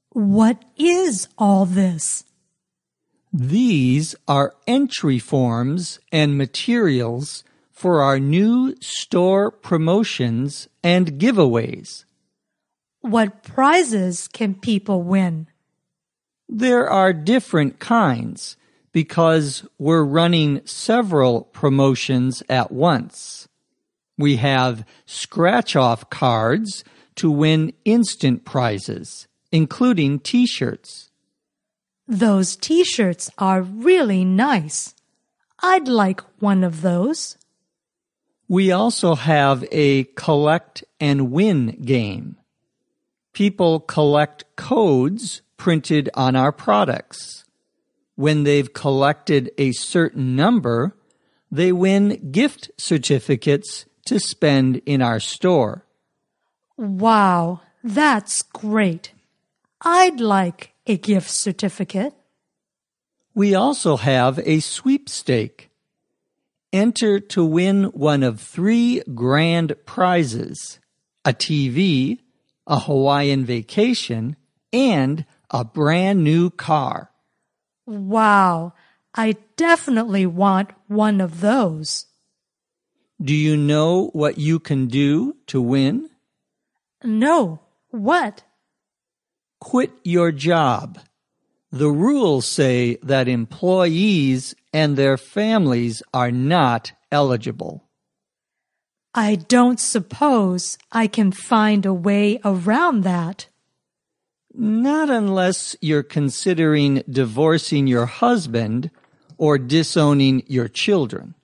What is all this? These are entry forms and materials for our new store promotions and giveaways. What prizes can people win? There are different kinds because we're running several promotions at once. We have scratch-off cards to win instant prizes, including T-shirts. Those T-shirts are really nice. I'd like one of those. We also have a collect and win game. People collect codes printed on our products. When they've collected a certain number, they win gift certificates to spend in our store. Wow, that's great. I'd like a gift certificate. We also have a sweepstake. Enter to win one of 3 grand prizes: a TV, a Hawaiian vacation, and a brand new car. Wow, I definitely want one of those. Do you know what you can do to win? No, what? Quit your job. The rules say that employees and their families are not eligible. I don't suppose I can find a way around that. Not unless you're considering divorcing your husband or disowning your children.